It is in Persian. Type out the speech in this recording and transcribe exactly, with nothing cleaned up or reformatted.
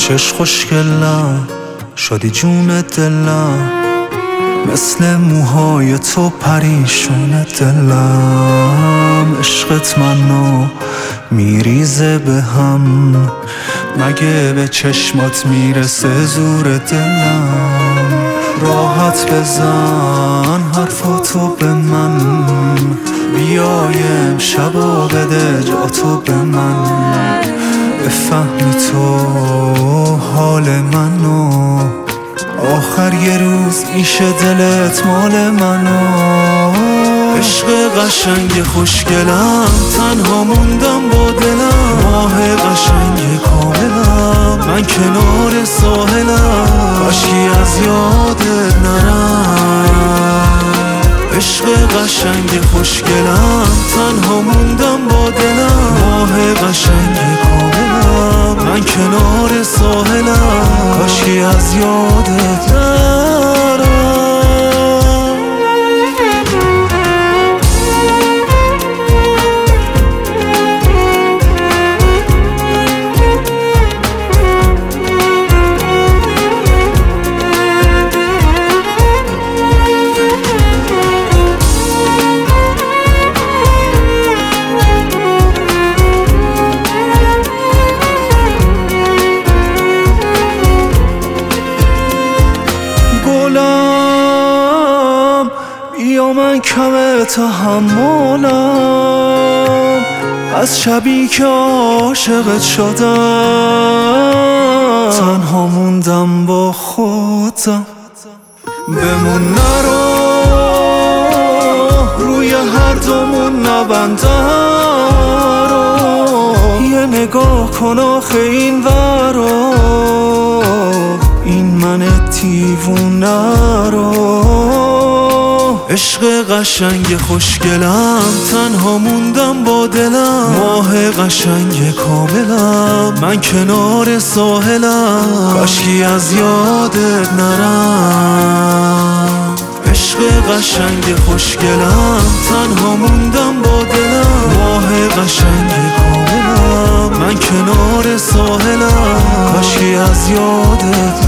چش خوشگلم شدی جون دلم، مثل موهای تو پریشون دلم. عشقت منو میریزه به هم، مگه به چشمات میرسه زور دلم. راحت بزن حرفاتو به من، بیایم شبا بده جاتو به من. بفهمی تو حال منو، آخر یه روز میشه دلت مال منو. عشق قشنگ خوشگلم، تنها موندم با دلم. ماه قشنگ کاملم، من کنار ساحلم، کاشکی از یادت نرم. عشق قشنگ خوشگلم، تنها موندم با دلم. ماه قشنگ کاملم، من کنار ساحلم، کاشکی از یادت نرم. یا من کم تحملم، از شبی که عاشقت شدم. تنها موندم با خودم، بمون نرو روی هر دومون نبندم رو. یه نگاه کن آخه این ورا، این من دیوونه رو. عشق قشنگ خوشگلم، تنها موندم با دلم. ماه قشنگ کاملم، من کنار ساحلم، کاشکی از یادت نرم. عشق قشنگ خوشگلم، تنها موندم با دلم. ماه قشنگ کاملم، من کنار ساحلم، کاشکی از یادت